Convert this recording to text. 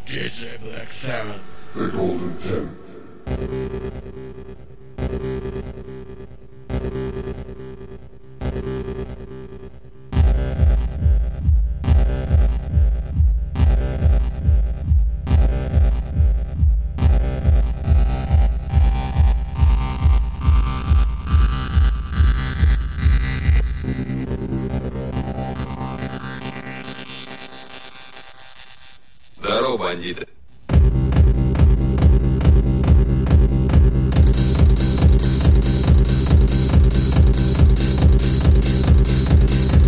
DJ Black 7. The Golden Ten. Здорово, бандиты.